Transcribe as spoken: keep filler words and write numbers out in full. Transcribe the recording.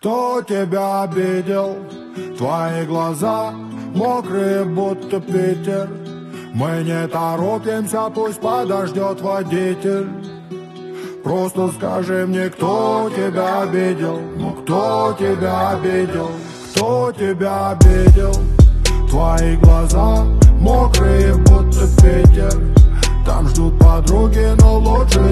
Кто тебя обидел? Твои глаза мокрые, будто Питер. Мы не торопимся, пусть подождет водитель. Просто скажи мне, кто тебя обидел? Ну кто тебя обидел? Кто тебя обидел? Твои глаза мокрые, будто Питер. Там ждут подруги, но лучше